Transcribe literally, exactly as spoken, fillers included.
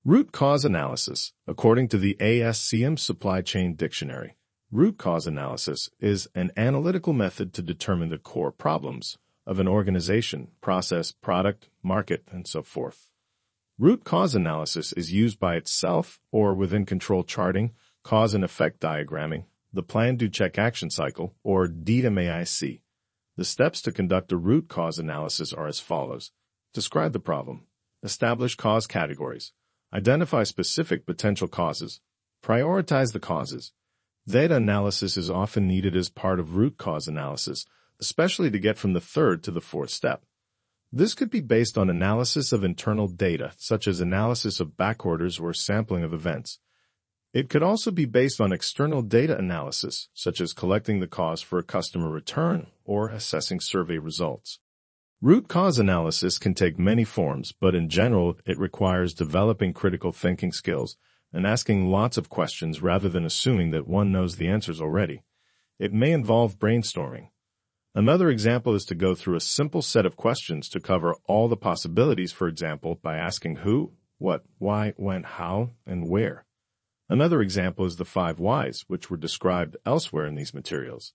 Root cause analysis. According to the A S C M Supply Chain Dictionary, root cause analysis is an analytical method to determine the core problems of an organization, process, product, market, and so forth. Root cause analysis is used by itself or within control charting, cause and effect diagramming, the plan do check action cycle, or D M A I C. The steps to conduct a root cause analysis are as follows. Describe the problem. Establish cause categories. Identify specific potential causes. Prioritize the causes. Data analysis is often needed as part of root cause analysis, especially to get from the third to the fourth step. This could be based on analysis of internal data, such as analysis of backorders or sampling of events. It could also be based on external data analysis, such as collecting the cause for a customer return or assessing survey results. Root cause analysis can take many forms, but in general, it requires developing critical thinking skills and asking lots of questions rather than assuming that one knows the answers already. It may involve brainstorming. Another example is to go through a simple set of questions to cover all the possibilities, for example, by asking who, what, why, when, how, and where. Another example is the five whys, which were described elsewhere in these materials.